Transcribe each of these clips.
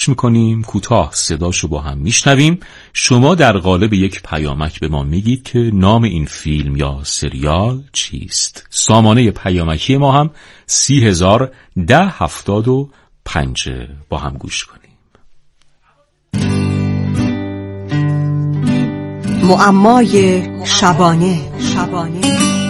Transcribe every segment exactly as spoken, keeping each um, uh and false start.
پخش میکنیم، کوتاه صداشو با هم میشنویم. شما در قالب یک پیامک به ما میگید که نام این فیلم یا سریال چیست. سامانه پیامکی ما هم سی هزار ده هفتاد و پنج. با هم گوش کنیم. معمای شبانه شبانه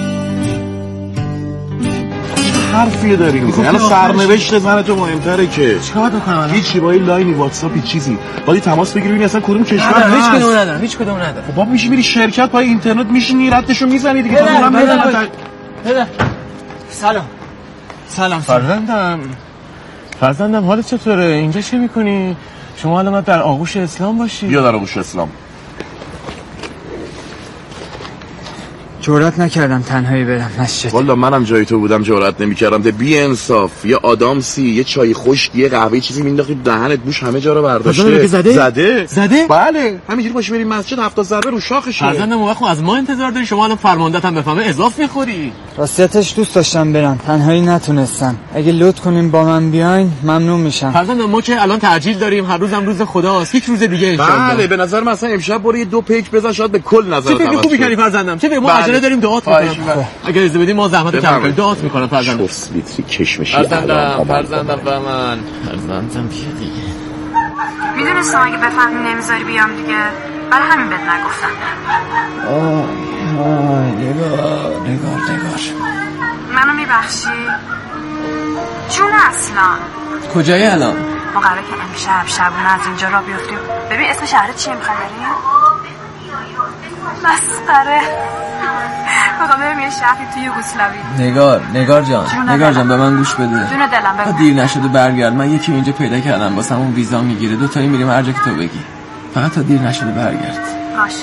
حرفی داری میزنی الان سرنوشت زن تو مهمتره که چیکار بکنم؟ هیچی، با این لاینی واتساپی چیزی باید تماس بگیری ببینی اصلا کدوم کشور هست. هیچ کدوم ندارم هیچ کدوم ندارم. خب بابا میشی میری شرکت پای اینترنت میشینی ردشو میزنی دیگه. اونم بده بده. سلام سلام فرزندم فرزندم حالت چطوره؟ اینجا چه میکنی؟ شما الان در آغوش اسلام باشی. بیا در آغوش اسلام. جرئت نکردم تنهایی برم مسجد. والا منم جای تو بودم جرئت نمیکردم. ده بی انصاف، یه آدامسی، یه چای خشک، یه قهوه چیزی مینداختی دهنت، بوش همه جا رو برداشته. زده زده زده بله همینجوری باشی بریم مسجد هفتاد ضربه رو شاخشه. فرزندم اون وقت از ما انتظار داری شما الان فرماندهت هم بفهمه اضاف میخوری. راستیتش دوست داشتم برم تنهایی نتونستم. اگه لطف کنین با من بیاین ممنون میشم. فرزندم ما که الان تعجیل داریم، هر روزم روز خداست، هیچ روز دیگه ان شاء الله. بله به نظر من اصلا امشب برو یه دو پیک بزن شاید به کل نظر توجه کنی. خوبی کردی فرزندم. چه ما عجله داریم دعات میکنم. اگه اجازه بدید ما زحمت کم کنیم دعات میکنم فرزندم. شوس لیتری کشمشی فرزندم فرزندم با من فرزندم بیا دیگه. میدونستم اگه بفهمی نمیذاری بیام دیگه، برای همین بهت نگفتم. آه آه نگار نگار نگار منو میبخشی؟ جون اصلا کجایی الان؟ ما قراره که امشب شبونه از اینجا را بیفتیم. ببین اسم شهر چیه میخوای بریم؟ مسخره. میخوام بریم یه شهری توی یوگسلاوی. نگار نگار جان نگار جان به من گوش بده. جون دلم بگو. دیر نشده برگرد. من یکی اینجا پیدا کردم واسمون ویزا میگیره. دو تایی میریم هر جا که تو بگی. فقط تا دیر نشده برگرد. باشه.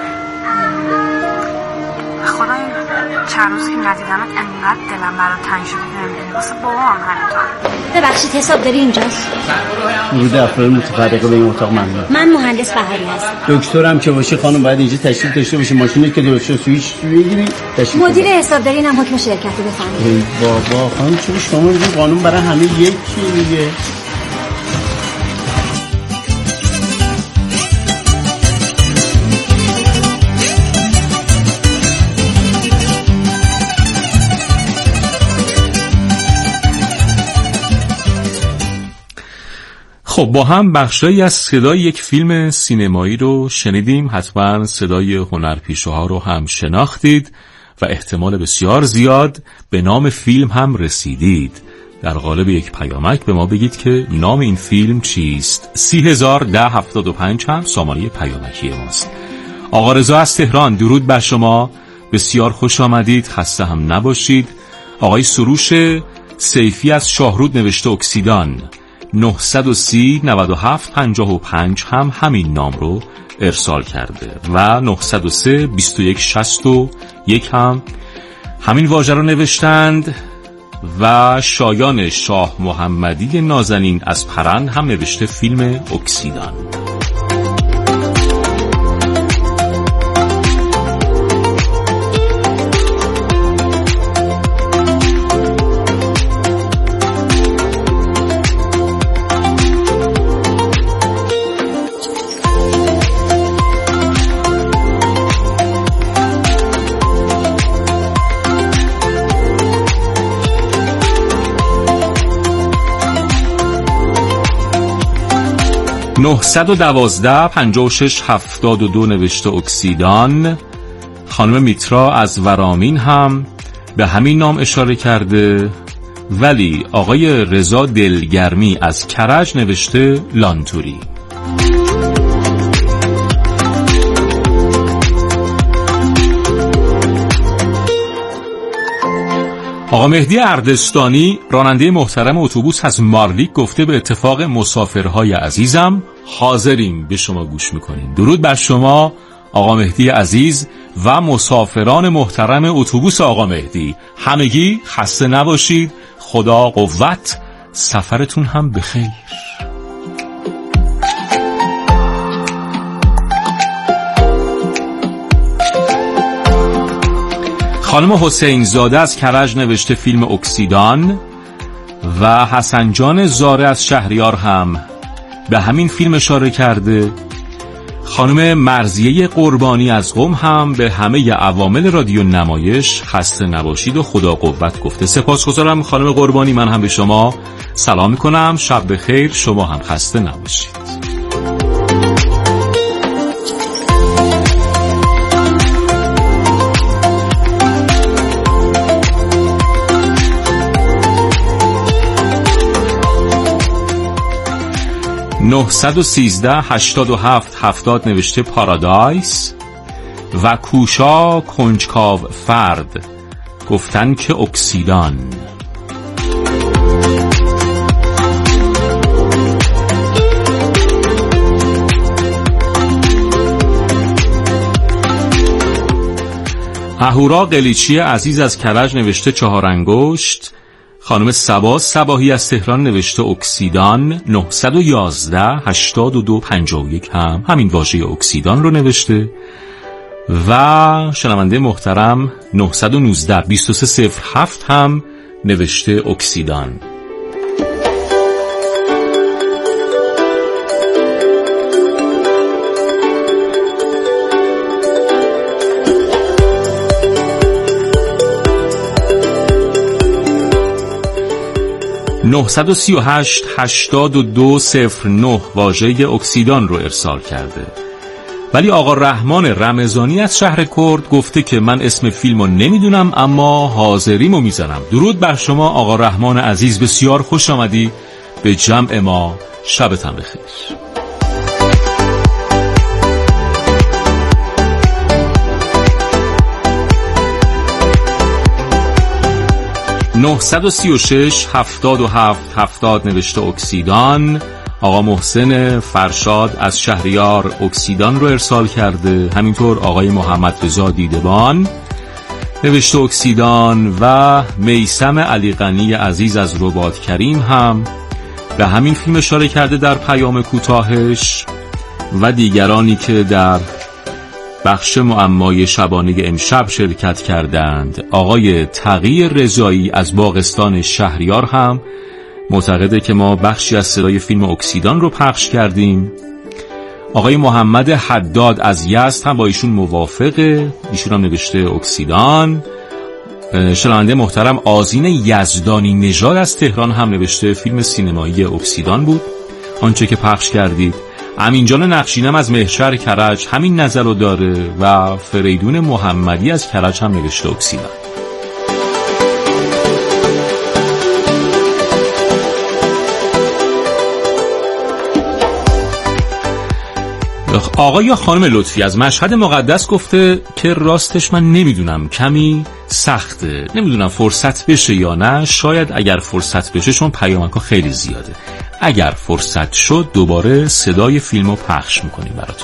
خدا این چند روز که ندیدمت انقدر دلم برات تنگ شده نمیدونی. واسه بابام همینطور. ببخشید حساب داری اینجاست؟ ورود افراد متفرقه به این اتاق ممنوع. من مهندس بهاری هستم. دکترم که باشی خانم باید اینجا تشریف داشته باشی. ماشینی که درست سوئیچ بگیری تشریف. مدیر حسابداری هم حکم شرکت رو بفهمید. ای بابا خانم چرا شما میگین قانون برای همه یکی دیگه؟ خب با هم بخشایی از صدای یک فیلم سینمایی رو شنیدیم. حتما صدای هنرپیشه‌ها رو هم شناختید و احتمال بسیار زیاد به نام فیلم هم رسیدید. در قالب یک پیامک به ما بگید که نام این فیلم چیست. سی هزار ده هفتاد و پنج هم سامانه پیامکی ماست. آقا رضا از تهران درود بر شما، بسیار خوش آمدید، خسته هم نباشید. آقای سروش سیفی از شاهرود نوشته اکسیدان. نهصد و سی نود و هفت پنجاه و پنج هم همین نام رو ارسال کرده و نهصد و سه بیست و یک شصت و یک هم همین واژه رو نوشتند و شایان شاه محمدی نازنین از پرند هم نوشته فیلم اکسیدان. نهصد و دوازده پنجاه و شش هفتاد و دو نوشته اکسیدان. خانم میترا از ورامین هم به همین نام اشاره کرده، ولی آقای رضا دلگرمی از کرج نوشته لانتوری. آقا مهدی اردستانی راننده محترم اتوبوس از مارلیک گفته به اتفاق مسافرهای عزیزم حاضریم به شما گوش میکنیم. درود بر شما آقا مهدی عزیز و مسافران محترم اتوبوس آقا مهدی. همگی خسته نباشید، خدا قوت، سفرتون هم بخیر. خانم حسین زاده از کرج نوشته فیلم اکسیدان و حسن جان زاره از شهریار هم به همین فیلم اشاره کرده. خانم مرضیه قربانی از قم هم به همه عوامل رادیو نمایش خسته نباشید و خدا قوت گفته. سپاسگزارم خانم قربانی، من هم به شما سلام میکنم. شب بخیر، شما هم خسته نباشید. نهصد و سیزده هشتاد و هفت هفتاد نوشته پارادایس و کوشا کنجکاو فرد گفتن که اکسیدان. اهورا قلیچی عزیز از کرج نوشته چهار انگشت. خانم صبا صباحی از تهران نوشته اکسیدان. نهصد و یازده هشتاد و دو پنجاه و یک هم همین واژه اکسیدان رو نوشته. و شنونده محترم نهصد و نوزده بیست و سه صفر هفت هم نوشته اکسیدان. نهصد و سی و هشت هشتاد و دو صفر نه واژه اکسیدان رو ارسال کرده. ولی آقا رحمان رمضانی از شهر کرد گفته که من اسم فیلمو نمیدونم اما حاضریمو میزنم. درود بر شما آقا رحمان عزیز، بسیار خوش آمدی به جمع ما. شبتون بخیر. نهصد و سی و شش هفتاد و هفت هفتاد نوشته اکسیدان. آقا محسن فرشاد از شهریار اکسیدان رو ارسال کرده. همینطور آقای محمد رضا دیدبان نوشته اکسیدان و میثم علی غنی عزیز از رباط کریم هم به همین فیلم اشاره کرده در پیام کوتاهش. و دیگرانی که در بخش معمای شبانه امشب شرکت کردند، آقای تقی رضایی از باغستان شهریار هم معتقده که ما بخشی از صدای فیلم اکسیدان رو پخش کردیم. آقای محمد حداد از یزد هم با ایشون موافقه، ایشون هم نوشته اکسیدان. شنونده محترم آذین یزدانی نژاد از تهران هم نوشته فیلم سینمایی اکسیدان بود آنچه که پخش کردید. امینجان نقشینم از محشر کرج همین نظر رو داره و فریدون محمدی از کرج هم نوشته اکسیدان. آقا یا خانم لطفی از مشهد مقدس گفته که راستش من نمیدونم، کمی سخته، نمیدونم فرصت بشه یا نه. شاید اگر فرصت بشه، چون پیامک ها خیلی زیاده، اگر فرصت شد دوباره صدای فیلمو پخش میکنیم براتون.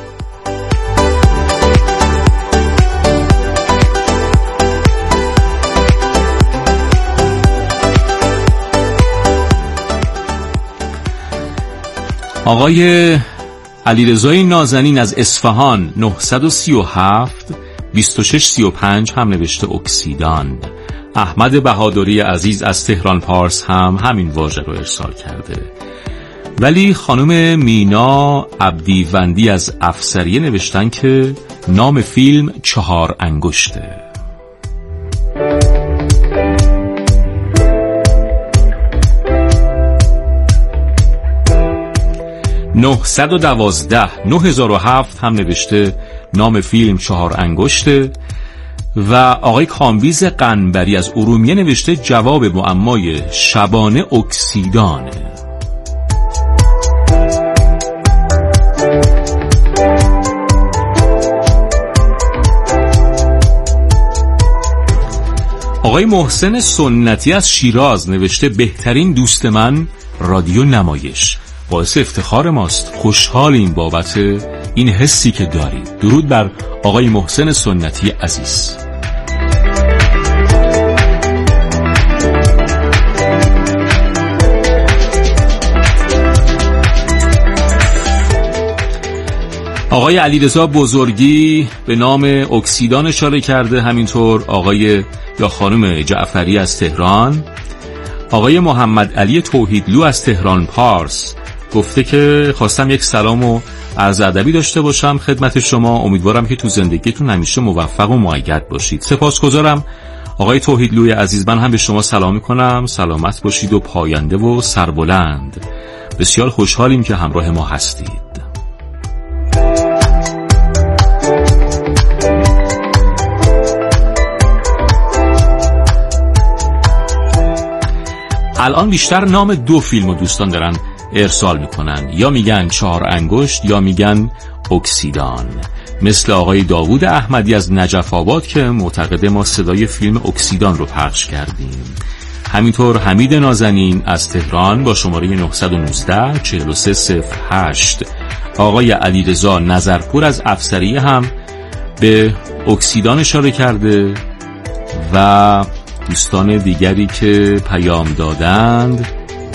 آقای علیرضای نازنین از اصفهان نهصد و سی و هفت بیست و شش سی و پنج هم نوشته اکسیدان. احمد بهادری عزیز از تهران پارس هم همین واژه رو ارسال کرده. ولی خانم مینا عبدیوندی از افسریه نوشتن که نام فیلم چهار انگشته. نهصد و دوازده نه هزار و هفت هم نوشته نام فیلم چهار انگشته. و آقای کامویز قنبری از ارومیه نوشته جواب معمای شبانه اکسیدانه. آقای محسن سنتی از شیراز نوشته بهترین دوست من رادیو نمایش. باعث افتخار ماست، خوشحالیم بابت این حسی که دارید. درود بر آقای محسن سنتی عزیز. آقای علیرضا بزرگی به نام اکسیدان اشاره کرده، همینطور آقای یا خانم جعفری از تهران. آقای محمد علی توحیدلو از تهران پارس گفته که خواستم یک سلام و عرض ادبی داشته باشم خدمت شما. امیدوارم که تو زندگیتون همیشه موفق و مؤید باشید. سپاسگزارم آقای توحیدلوی عزیز. من هم به شما سلام میکنم. سلامت باشید و پاینده و سربلند. بسیار خوشحالیم که همراه ما هستید. الان بیشتر نام دو فیلم و دوستان دارن ارسال میکنن، یا میگن چهار انگشت یا میگن اکسیدان، مثل آقای داوود احمدی از نجف آباد که معتقد ما صدای فیلم اکسیدان رو پخش کردیم. همینطور حمید نازنین از تهران با شماره نه یک نه چهار سه صفر هشت، آقای علیرضا نظرپور از افسریه هم به اکسیدان اشاره کرده و دوستان دیگری که پیام دادند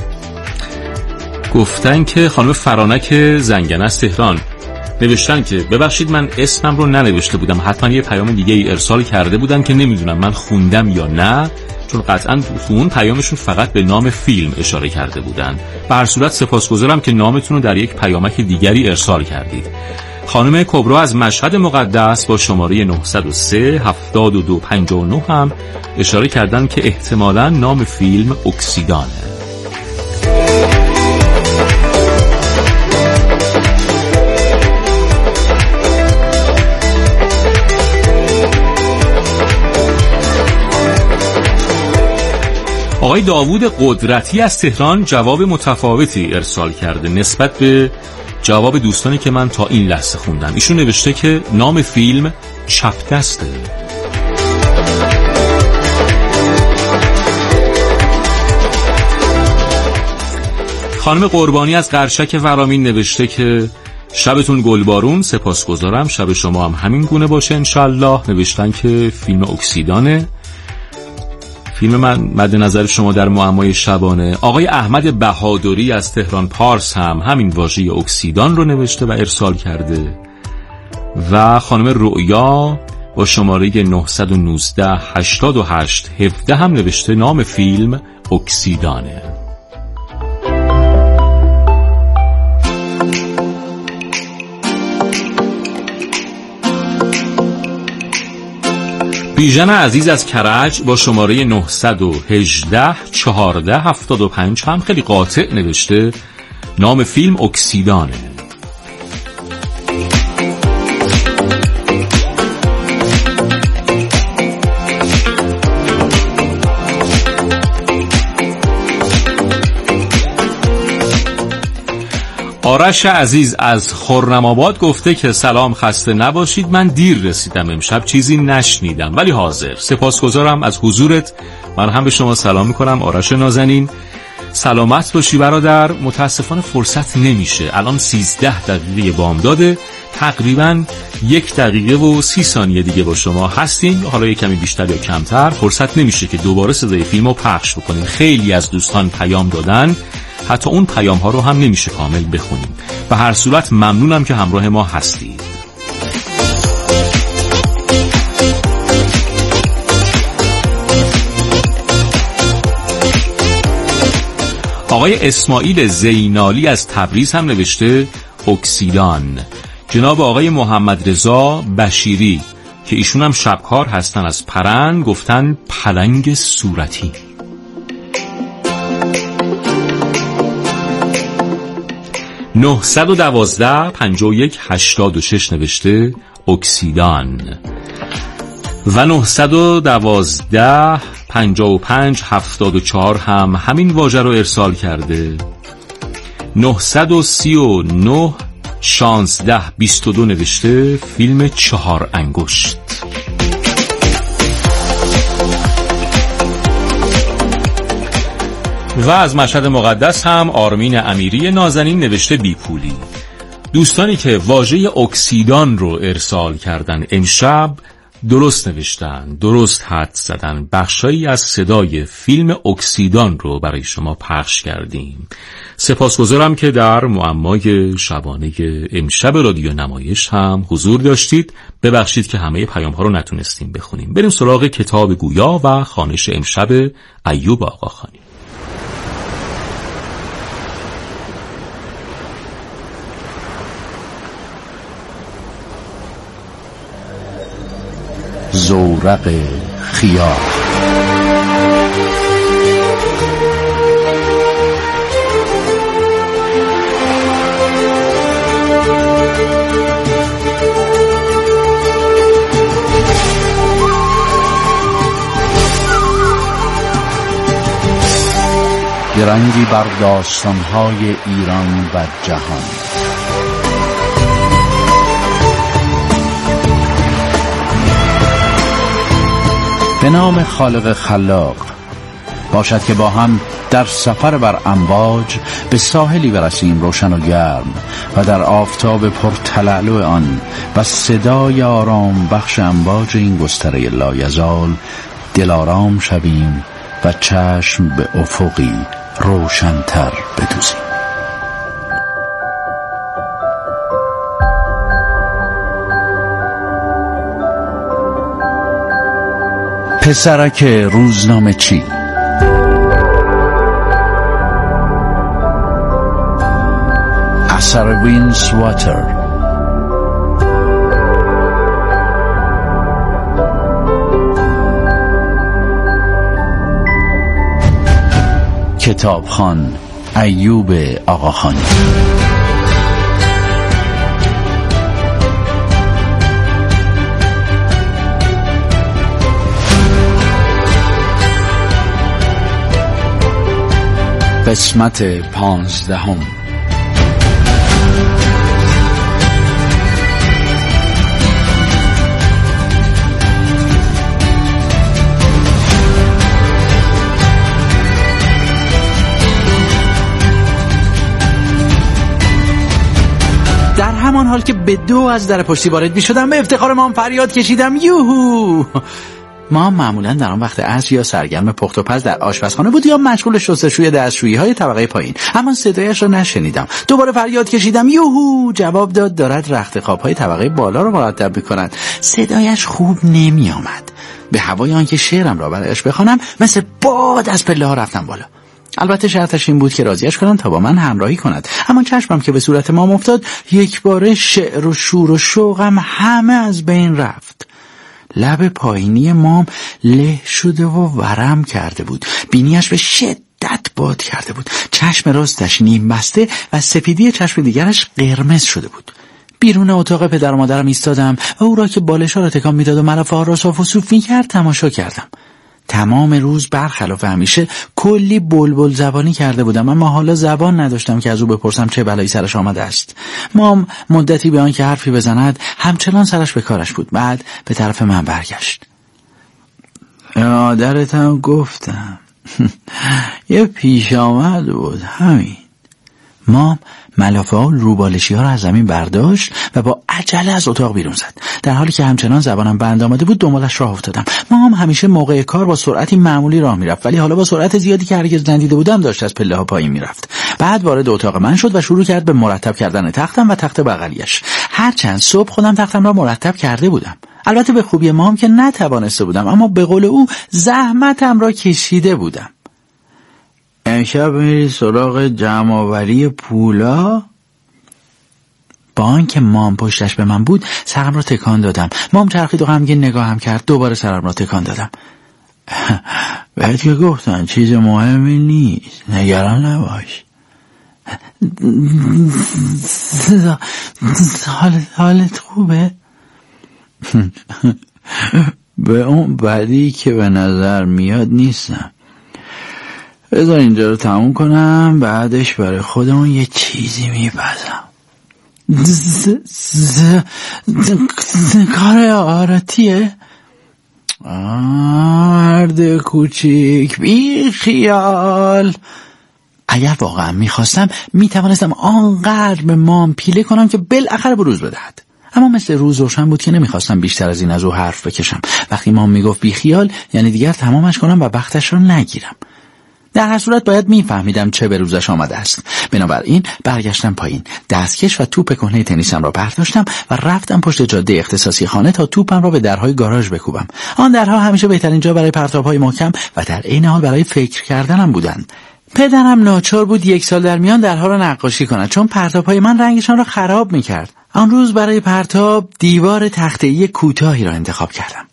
گفتن که خانم فرانک زنگنه از تهران نوشتن که ببخشید من اسمم رو ننوشته بودم، حتما یه پیام دیگه ای ارسال کرده بودن که نمیدونم من خوندم یا نه، چون قطعا اون پیامشون فقط به نام فیلم اشاره کرده بودن. به هر صورت سپاسگزارم که نامتون رو در یک پیامک دیگری ارسال کردید. خانم کبرا از مشهد مقدس با شماره نه صفر سه هفت دو پنج نه هم اشاره کردن که احتمالاً نام فیلم اکسیدانه. آقای داوود قدرتی از تهران جواب متفاوتی ارسال کرده نسبت به جواب دوستانی که من تا این لحظه خوندم. ایشون نوشته که نام فیلم چپ دسته. خانم قربانی از قرشک ورامین نوشته که شبتون گلبارون، سپاسگزارم، شب شما هم همین گونه باشه انشالله. نوشتن که فیلم اکسیدانه فیلم من مد نظر شما در معمای شبانه. آقای احمد بهادری از تهران پارس هم همین واژه اکسیدان رو نوشته و ارسال کرده و خانم رؤیا با شماره نه یک نه هشت هشت هفده هم نوشته نام فیلم اکسیدانه. بیژن عزیز از کرج با شماره نه یک هشت چهارده هفتاد و پنج هم خیلی قاطع نوشته نام فیلم اکسیدانه. آرش عزیز از خرم‌آباد گفته که سلام، خسته نباشید، من دیر رسیدم امشب چیزی نشنیدم ولی حاضر. سپاسگزارم از حضورت. من هم به شما سلام میکنم آرش نازنین. سلامت باشی برادر. متاسفانه فرصت نمیشه. الان سیزده دقیقه بامداده، تقریبا یک دقیقه و سی ثانیه دیگه با شما هستیم، حالا یک کمی بیشتر یا کمتر. فرصت نمیشه که دوباره صدای فیلم رو پخش بکنیم. خیلی از دوستان پیام دادن، حتی اون پیام ها رو هم نمیشه کامل بخونیم. به هر صورت ممنونم که همراه ما هستید. آقای اسماعیل زینالی از تبریز هم نوشته اکسیدان. جناب آقای محمد رضا بشیری که ایشون هم شبکار هستن از پرند گفتن پلنگ صورتی. نه یک دو پنج یک هشت شش نوشته اکسیدان و نه یک دو پنج پنج هفت چهار هم همین واژه رو ارسال کرده. نه سه نه شانزده بیست و دو نوشته فیلم چهار انگشت. و از مشهد مقدس هم آرمین امیری نازنین نوشته بیپولی. دوستانی که واژه اکسیدان رو ارسال کردن امشب درست نوشتن، درست حد زدن. بخشایی از صدای فیلم اکسیدان رو برای شما پخش کردیم. سپاسگزارم که در معمای شبانه امشب رادیو نمایش هم حضور داشتید. ببخشید که همه پیام ها رو نتونستیم بخونیم. بریم سراغ کتاب گویا و خوانش امشب ایوب آقاخانی. زورق خیال. درنگی بر داستان‌های ایران و جهان. به نام خالق خلاق. باشد که با هم در سفر بر امواج به ساحلی برسیم روشن و گرم و در آفتاب پرتلالو آن و صدای آرام بخش امواج این گستره لایزال دلارام شویم و چشم به افقی روشن‌تر بدوزیم. پسرک روزنامه چی اثر وینس واتر. کتابخوان ایوب آقاخانی. قسمت پانزدهم. در همان حال که به دو از در پشتی وارد می شدم به افتخار مام فریاد کشیدم یوهو. ما معمولا در آن وقت عصر یا سرگرم پخت و پز در آشپزخانه بود یا مشغول شستشوی دستشویی های طبقه پایین، اما صدایش را نشنیدم. دوباره فریاد کشیدم یوهو. جواب داد دارد رخت خواب های طبقه بالا را مرتب می‌کند. صدایش خوب نمی آمد. به هوای آنکه شعرم را برایش بخوانم مثل باد از پله ها رفتم بالا. البته شرطش این بود که راضیش کنم تا با من همراهی کند، اما چشمم که به صورت مام افتاد یک باره شعر و شور و شوقم همه از بین رفت. لب پایینی مام له شده و ورم کرده بود. بینیش به شدت باد کرده بود. چشم راستش نیم بسته و سپیدی چشم دیگرش قرمز شده بود. بیرون اتاق پدر و مادرم ایستادم و او را که بالش‌ها را تکان میداد و ملافه‌ها را صاف و صوف می‌کرد تماشا کردم. تمام روز برخلاف همیشه کلی بلبل زبانی کرده بودم، اما حالا زبان نداشتم که از او بپرسم چه بلایی سرش آمده است. مام مدتی به آن که حرفی بزند همچنان سرش به کارش بود. بعد به طرف من برگشت. مادرتم گفتم یه پیش آمد بود همین. مام ملافه ها و روبالشی ها را از زمین برداشت و با عجله از اتاق بیرون زد. در حالی که همچنان زبانم بند آمده بود دنبالش راه افتادم. مام همیشه موقع کار با سرعتی معمولی راه میرفت، ولی حالا با سرعت زیادی که هرگز ندیده بودم داشت از پله ها پایین میرفت. بعد وارد اتاق من شد و شروع کرد به مرتب کردن تختم و تخت بغلیش. هرچند صبح خودم تختم را مرتب کرده بودم. البته به خوبی مام که نتوانسته بودم، اما به قول او زحمتم را کشیده بودم. امشب میری سراغ جمع‌آوری پولا؟ با آنکه مام پشتش به من بود سرم را تکان دادم. مام چرخید و غمگین نگاهم کرد. دوباره سرم را تکان دادم. بهت که گفتن چیز مهمی نیست، نگران نباش. حالت, حالت خوبه؟ به اون بدی که به نظر میاد نیستم. بذار اینجا رو تموم کنم، بعدش برای خودمون یه چیزی میپزم. کار آراتیه؟ مرد کوچیک بی خیال. اگر واقعا میخواستم میتوانستم آنقدر به مام پیله کنم که بالاخره بروز بدهد، اما مثل روز روشن بود که نمیخواستم بیشتر از این از او حرف بکشم. وقتی مام میگفت بی خیال یعنی دیگر تمامش کنم و وقتش رو نگیرم. در هر صورت باید میفهمیدم چه به روزش آمده است. بنابراین برگشتم پایین، دستکش و توپ کهنه تنیسم را برداشتم و رفتم پشت جاده اختصاصی خانه تا توپم را به درهای گاراژ بکوبم. آن درها همیشه بهترین جا برای پرتاب‌های محکم و در عین حال برای فکر کردنم بودند. پدرم ناچار بود یک سال در میان درها را نقاشی کند، چون پرتاب‌های من رنگشان را خراب می‌کرد. آن روز برای پرتاب دیوار تخته‌ای کوتاهی را انتخاب کردم.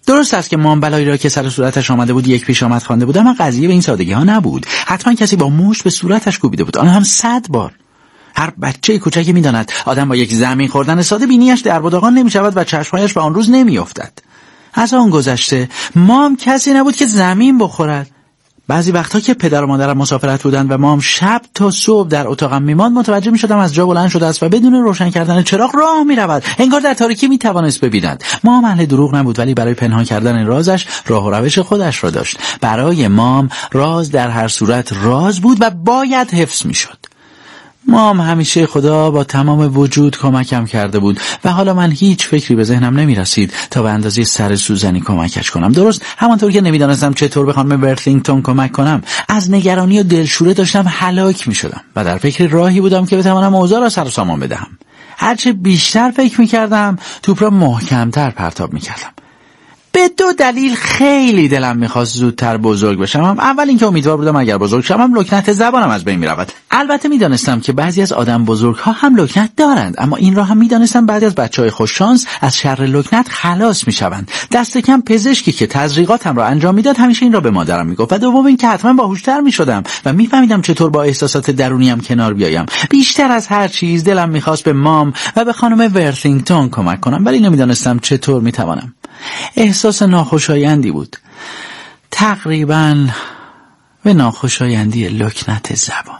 درست است که مام بلایی را که سر صورتش آمده بود یک پیش آمد خوانده بود، اما قضیه به این سادگی ها نبود. حتما کسی با مشت به صورتش کوبیده بود، آن هم صد بار. هر بچه کوچکی میداند آدم با یک زمین خوردن ساده بینیش در بداغان نمی شود و چشمهایش به آن روز نمی افتد. از آن گذشته مام کسی نبود که زمین بخورد. بعضی وقتها که پدر و مادرم مسافرت بودند و مام شب تا صبح در اتاقم میماند، متوجه میشدم از جا بلند شده است و بدون روشن کردن چراغ راه میرود، انگار در تاریکی میتوانست ببیند. مام اهل دروغ نبود، ولی برای پنهان کردن رازش راه و روش خودش را داشت. برای مام راز در هر صورت راز بود و باید حفظ میشد. مام همیشه خدا با تمام وجود کمکم کرده بود و حالا من هیچ فکری به ذهنم نمی رسید تا به اندازه سر سوزنی کمکش کنم. درست همانطور که نمیدانستم چطور به خانم ورثینگتون کمک کنم، از نگرانی و دلشوره داشتم هلاک می شدم و در فکر راهی بودم که بتوانم اوضاع را سر و سامان بدهم. هرچه بیشتر فکر می کردم توپ را محکمتر پرتاب می کردم. به دو دلیل خیلی دلم میخواست زودتر بزرگ بشم. اول اینکه امیدوار بودم اگر بزرگ شدم لکنت زبانم از بین میرود. البته میدانستم که بعضی از آدم بزرگها هم لکنت دارند، اما این را هم میدانستم بعضی از بچهای خوش شانس از شر لکنت خلاص میشوند. دست کم پزشکی که تزریقاتم را انجام میداد همیشه این را به مادرم میگفت و دوم اینکه حتما باهوشتر میشدم و میفهمیدم چطور با احساسات درونیم کنار بیایم. بیشتر از هر چیز دلم میخواست به مام و به خانم ورثینگتون کمک کنم، ولی نمیدانستم چطور میتوانم. احساس ناخوشایندی بود، تقریباً به ناخوشایندی لکنت زبان.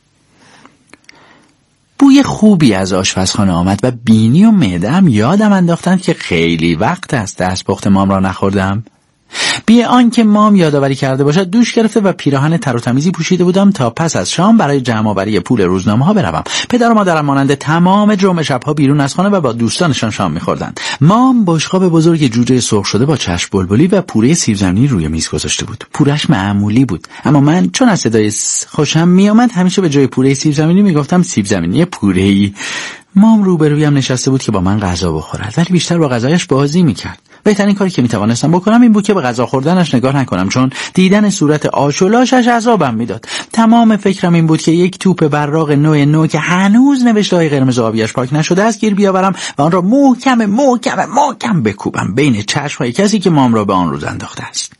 بوی خوبی از آشپزخانه آمد و بینی و معده‌ام یادم انداختند که خیلی وقت است دستپخت مام را نخوردم. بی آنکه مام یادآوری کرده باشد دوش گرفته و پیراهن تر و تمیزی پوشیده بودم تا پس از شام برای جمع‌آوری پول روزنامه ها بروم. پدر و مادرم مانند تمام جمعه شب‌ها بیرون از خانه و با دوستانشان شام می‌خوردند. مام بشقاب بزرگ جوجه سرخ شده با چشم بلبلی و پوره سیب زمینی روی میز گذاشته بود. پورش معمولی بود، اما من چون از صدای خوشم میآمد همیشه به جای پوره سیب زمینی میگفتم سیب زمینی پوره‌ای. مام روبرویم نشسته بود که با من غذا بخورد، ولی بیشتر با غذایش بازی می‌کرد. بهترین کاری که میتوانستم بکنم این بود که به غذا خوردنش نگاه نکنم، چون دیدن صورت آش و لاشش عذابم میداد. تمام فکرم این بود که یک توپ براق نوع نو که هنوز نوشته‌های قرمز آبیش پاک نشده است گیر بیاورم و آن را محکم محکم محکم بکوبم بین چشم‌های کسی که مام را به آن روز انداخته است.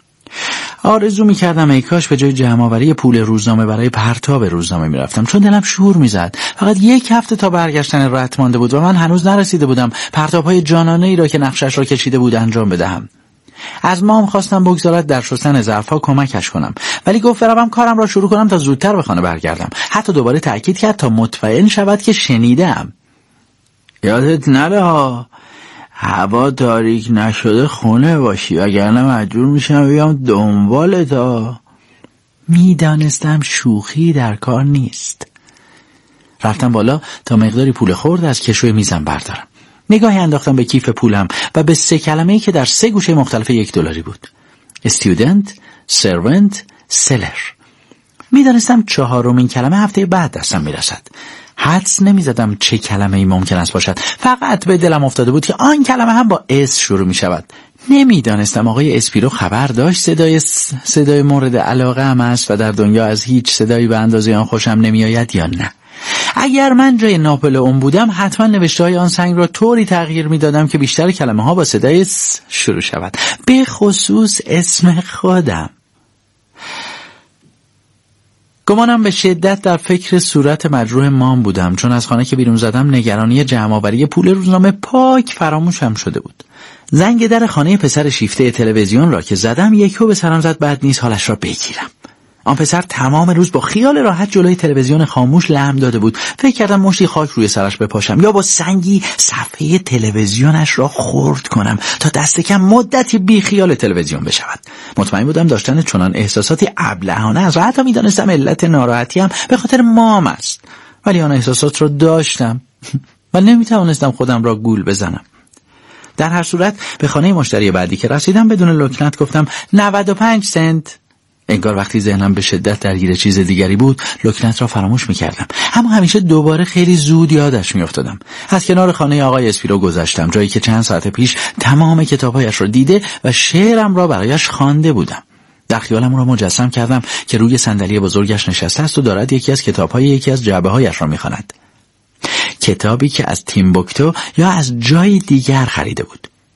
آرزو می‌کردم ای کاش به جای جمع‌آوری پول روزنامه برای پرتاب روزنامه می‌رفتم، چون دلم شور می‌زد. فقط یک هفته تا برگشتن رت مانده بود و من هنوز نرسیده بودم پرتاب‌های جانانه‌ای را که نقشش را کشیده بود انجام بدهم. از مام خواستم بگذارد در شستن ظرف‌ها کمکش کنم، ولی گفت بروم کارم را شروع کنم تا زودتر به خانه برگردم. حتی دوباره تأکید کرد تا مطمئن شود که شنیدم. یادت نره ها هوا تاریک نشده خونه باشی، وگرنه مجبور میشم بیام دنبالت ها. میدانستم شوخی در کار نیست. رفتم بالا تا مقداری پول خرد از کشوی میزم بردارم. نگاهی انداختم به کیف پولم و به سه کلمه‌ای که در سه گوشه مختلف یک دلاری بود: استودنت، سرونت، سلر. میدانستم چهارمین کلمه هفته بعد دستم میرسد. حدس نمیزدم چه کلمه‌ای ممکن است باشد. فقط به دلم افتاده بود که آن کلمه هم با اس شروع می شود. نمیدانستم آقای اسپیرو خبر داشت صدای صدای مورد علاقه ام است و در دنیا از هیچ صدایی به اندازه آن خوشم نمی آید یا نه. اگر من جای ناپلئون بودم حتما نوشته‌های آن سنگ را طوری تغییر میدادم که بیشتر کلمه ها با صدای س شروع شود، به خصوص اسم خودم. گمانم به شدت در فکر صورت مجروح مام بودم، چون از خانه که بیرون زدم نگرانی جمع‌آوری پول روزنامه پاک فراموشم شده بود. زنگ در خانه پسر شیفته تلویزیون را که زدم یکو به سرم زد بعد نیز حالش را بگیرم. آن پسر تمام روز با خیال راحت جلوی تلویزیون خاموش لم داده بود. فکر کردم مشتی خاک روی سرش بپاشم یا با سنگی صفحه تلویزیونش را خرد کنم تا دست کم مدتی بی خیال تلویزیون بشود. مطمئن بودم داشتن چنان احساساتی ابلهانه است و حتی میدانستم علت ناراحتیم به خاطر مام است، ولی آن احساسات را داشتم و نمیتوانستم خودم را گول بزنم. در هر صورت به خانه مشتری بعدی که رسیدم بدون لکنت گفتم نود و پنج سنت. انگار وقتی ذهنم به شدت درگیر چیز دیگری بود لکنت را فراموش می‌کردم، اما همیشه دوباره خیلی زود یادش می‌افتادم. از کنار خانه آقای اسپیرو گذشتم، جایی که چند ساعت پیش تمام کتاب‌هایش را دیده و شعرم را برایش خوانده بودم. در خیالم را مجسم کردم که روی صندلی بزرگش نشسته است و دارد یکی از کتاب‌های یکی از جعبه‌هایش را می‌خواند. کتابی که از تیمبوکتو یا از جای دیگر خریده بود.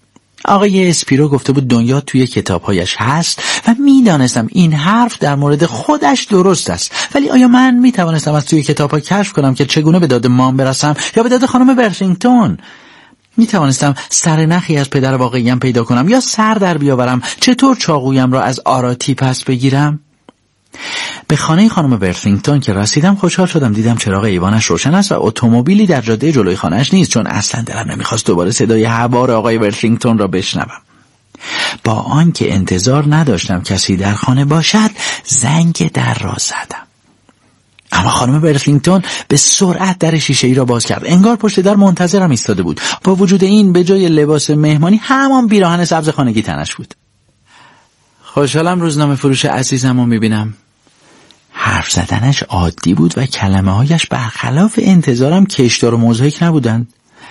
آقای اسپیرو گفته بود دنیا توی کتابهایش هست و میدانستم این حرف در مورد خودش درست است، ولی آیا من میتوانستم از توی کتابها کشف کنم که چگونه به داد مام برسم یا به داد خانم برسینگتون؟ میتوانستم سرنخی از پدر واقعیم پیدا کنم یا سر در بیاورم چطور چاقویم را از آراتی پس بگیرم؟ به خانه خانم برسینگتون که رسیدم خوشحال شدم. دیدم چراغ ایوانش روشن است و اتومبیلی در جاده جلوی خانه‌اش نیست، چون اصلا دلم نمیخواست دوباره صدای هوار آقای برسینگتون را بشنوم. با آنکه انتظار نداشتم کسی در خانه باشد، زنگ در را زدم. اما خانم برسینگتون به سرعت در شیشه‌ای را باز کرد. انگار پشت در منتظرم ایستاده بود. با وجود این به جای لباس مهمانی همان پیراهن سبز خانگی تنش بود. خوشحالم روزنامه فروش عزیزم رو میبینم. حرف زدنش عادی بود و کلمه هایش برخلاف انتظارم کشدار و مضحک نبودند.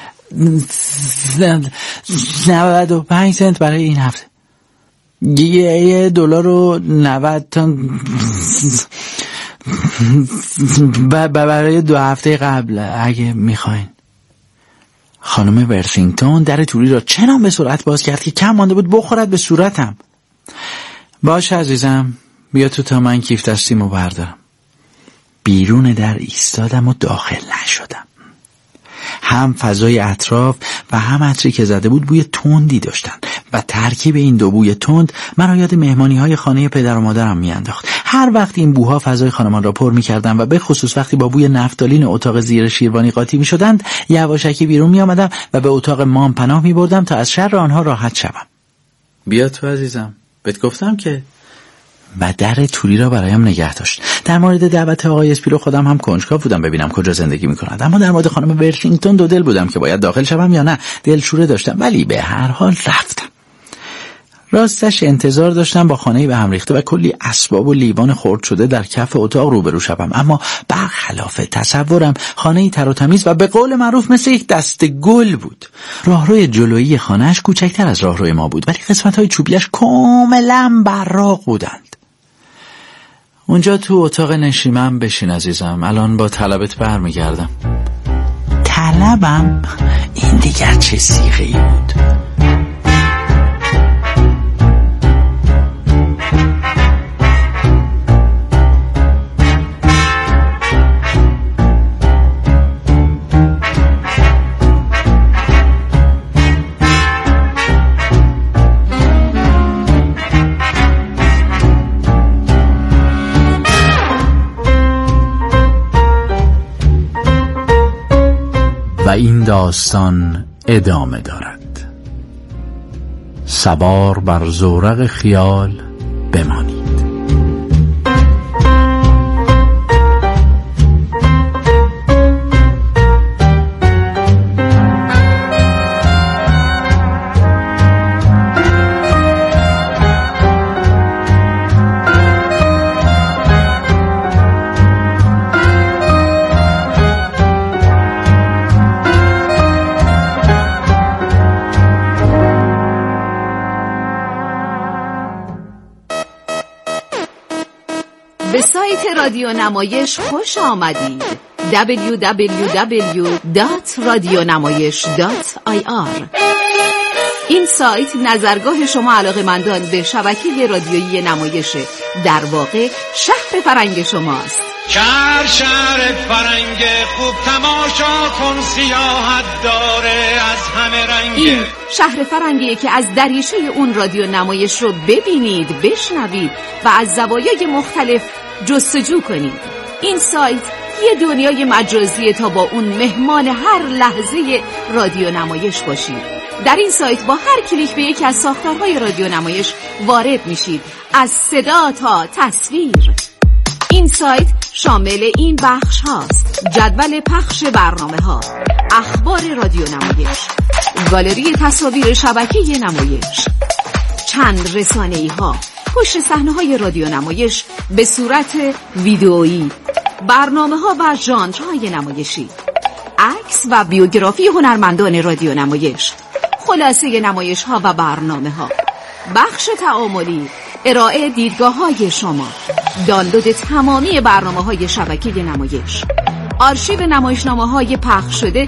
نود و پنج سنت برای این هفته، یه دلار و نود تا برای دو هفته قبل اگه میخواین. خانم برسینگتون در توری را چنان به سرعت باز کرد که کم مانده بود بخورد به صورتم. باش عزیزم، بیا تو تا من کیف دستیمو بردارم. بیرون در ایستادم و داخل نشدم. هم فضای اطراف و هم عطری که زده بود بوی تندی داشتن و ترکیب این دو بوی تند مرا یاد مهمانی های خانه پدر و مادرم میانداخت. هر وقت این بوها فضای خانمان را پر میکردن و به خصوص وقتی با بوی نفتالین اتاق زیر شیروانی قاطی میشدند، یواشکی بیرون میآمدم و به اتاق مام پناه میبردم تا از شر آنها راحت شوم. بیا تو عزیزم، بهت گفتم که. و در توری را برایم نگه داشت. در مورد دعوت آقای اسپیرو خودم هم کنجکاو بودم ببینم کجا زندگی میکند، اما در مورد خانم برسینگتون دو دل بودم که باید داخل شوم یا نه. دلشوره داشتم، ولی به هر حال رفتم. راستش انتظار داشتم با خانه‌ای به هم ریخته و کلی اسباب و لیوان خرد شده در کف اتاق روبرو شوم، اما برخلاف تصورم خانه‌ای تر و تمیز و به قول معروف مثل یک دسته گل بود. راهروی جلویی خانه‌اش کوچکتر از راهروی ما بود، ولی قسمت‌های چوبیش کاملاً براق بودند. اونجا تو اتاق نشیمن بشین عزیزم، الان با طلبت برمیگردم. طلبم؟ این دیگر چه صیغه‌ای بود؟ و این داستان ادامه دارد. سوار بر زورق خیال بمانید. به سایت رادیو نمایش خوش آمدید. دبلیو دبلیو دبلیو دات رادیونمایش دات آی آر. این سایت نظرگاه شما علاقه‌مندان به شبکه رادیویی نمایش، در واقع شهر فرنگ شماست. شهر شهر فرنگ خوب تماشا کن، سیاحت داره از همه رنگ. این شهر فرنگیه که از دریچه اون رادیو نمایش رو ببینید، بشنوید و از زوایای مختلف جستجو کنید. این سایت یه دنیای مجازیه تا با اون مهمان هر لحظه رادیو نمایش باشید. در این سایت با هر کلیک به یکی از ساختارهای رادیو نمایش وارد میشید، از صدا تا تصویر. این سایت شامل این بخش هاست: جدول پخش برنامه ها، اخبار رادیو نمایش، گالری تصاویر شبکه نمایش، چند رسانه‌ای ها، پشت صحنه های رادیو نمایش به صورت ویدئویی، برنامه ها و ژانرهای نمایشی، عکس و بیوگرافی هنرمندان رادیو نمایش، خلاصه نمایش ها و برنامه ها، بخش تعاملی، ارائه دیدگاه های شما، دانلود تمامی برنامه های شبکه نمایش، آرشیو نمایشنامه های پخش شده